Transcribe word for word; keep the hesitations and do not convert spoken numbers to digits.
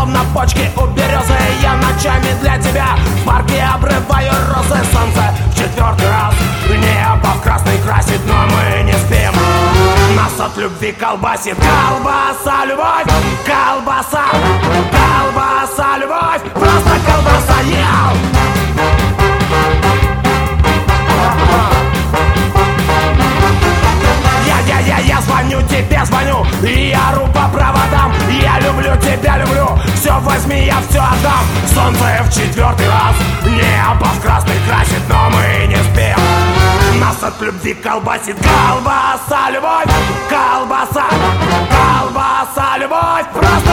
словно почки у березы. Я ночами для тебя в парке обрываю розы. Солнце в четвертый раз небо в красный красит, но мы не спим. Нас от любви колбасит. Колбаса, любовь, колбаса, колбаса, любовь, просто колбаса, ел. Я, я, я, я звоню тебе, звоню, и я ору по проводам. Я люблю тебя, люблю, все возьми, я все отдам. Солнце в четвертый раз небо в красный красит, но мы не спим. Нас от любви колбасит. Колбаса, любовь, колбаса, колбаса, любовь, просто